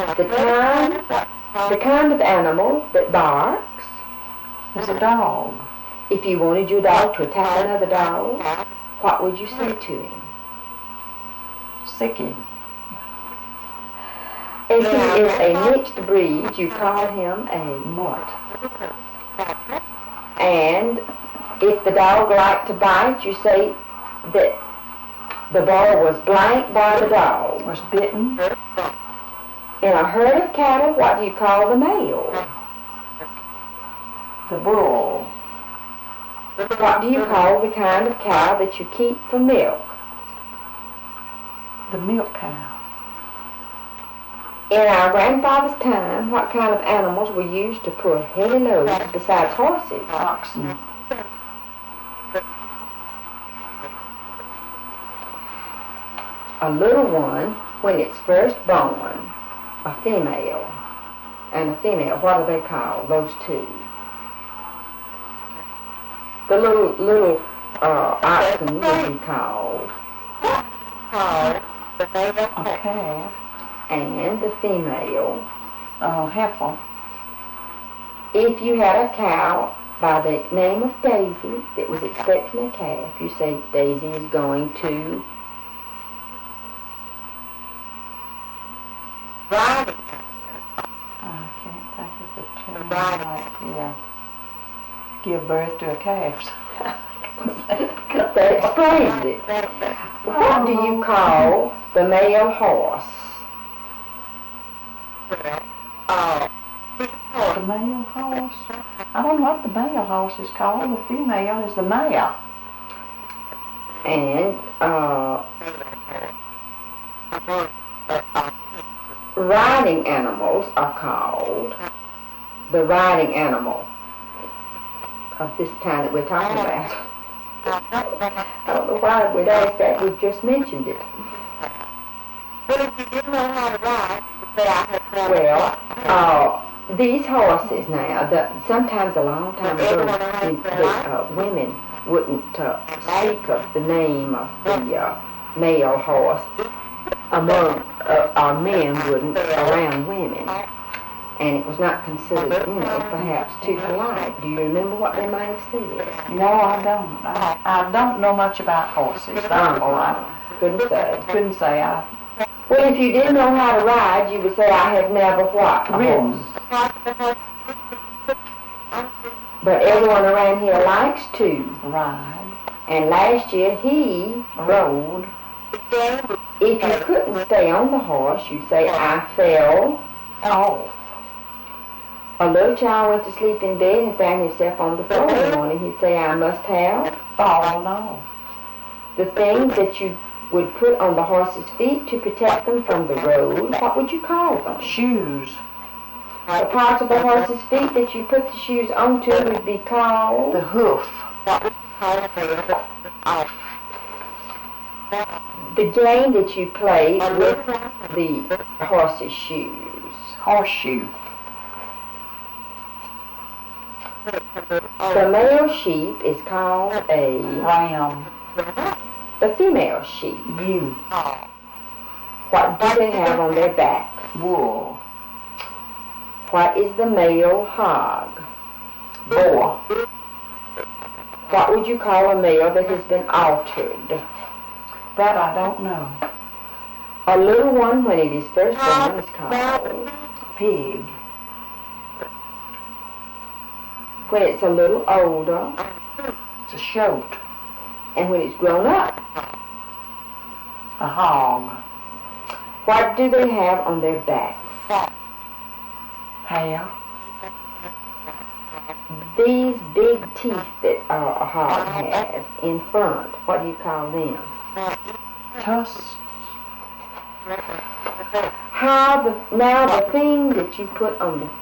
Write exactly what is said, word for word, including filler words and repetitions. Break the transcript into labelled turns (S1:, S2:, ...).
S1: The kind, the kind of animal that barks
S2: is a dog.
S1: If you wanted your dog to attack another dog, what would you say to him?
S2: Sick him.
S1: If he is a mixed breed, you call him a mutt. And if the dog liked to bite, you say that the ball was blanked by the dog.
S2: Was bitten.
S1: In a herd of cattle, what do you call the male?
S2: The bull.
S1: What do you call the kind of cow that you keep for milk?
S2: The milk cow.
S1: In our grandfather's time, what kind of animals were used to pull heavy loads besides horses?
S2: Oxen.
S1: A little one, when it's first born, a female and a female, what do they call those two? The little little uh, oxen would be called
S2: a calf.
S1: And the female.
S2: Oh, heifer.
S1: If you had a cow by the name of Daisy that was expecting a calf, you say Daisy is going to
S2: I can't think of the term. Like, yeah. Give birth to a calf.
S1: They explained it. What do you call the male horse?
S2: The male horse? I don't know what the male horse is called. The female is the mare.
S1: And uh, riding animals are called the riding animal of this kind that we're talking about. I don't know why we'd ask that. We've just mentioned it. Well, uh, these horses now, the, sometimes a long time ago, the, the uh, women wouldn't uh, speak of the name of the uh, male horse among, uh, our men wouldn't, around women. And it was not considered, you know, perhaps too polite. Do you remember what they might have said?
S2: No, I don't. I, I don't know much about horses. Therefore, I
S1: couldn't say.
S2: Couldn't say. I.
S1: Well, if you didn't know how to ride, you would say, I have never what?
S2: Ridden.
S1: But everyone around here likes to
S2: ride.
S1: And last year he
S2: rode.
S1: If you couldn't stay on the horse, you'd say, I fell
S2: off.
S1: A little child went to sleep in bed and found himself on the floor in the morning. He'd say, I must have
S2: fallen off.
S1: The things that you would put on the horse's feet to protect them from the road, what would you call them?
S2: Shoes.
S1: The parts of the horse's feet that you put the shoes onto would be called?
S2: The hoof.
S1: The game that you played with the horse's shoes.
S2: Horseshoe.
S1: The male sheep is called a
S2: ram.
S1: The female sheep.
S2: Ewe.
S1: What do they have on their backs?
S2: Wool.
S1: What is the male hog?
S2: Boar.
S1: What would you call a male that has been altered?
S2: That I don't know.
S1: A little one when it is first born is called
S2: pig.
S1: When it's a little older,
S2: it's a shoat.
S1: And when it's grown up,
S2: a hog.
S1: What do they have on their backs?
S2: Hair.
S1: These big teeth that uh, a hog has in front, what do you call them?
S2: Tusks.
S1: How the, now the thing that you put on the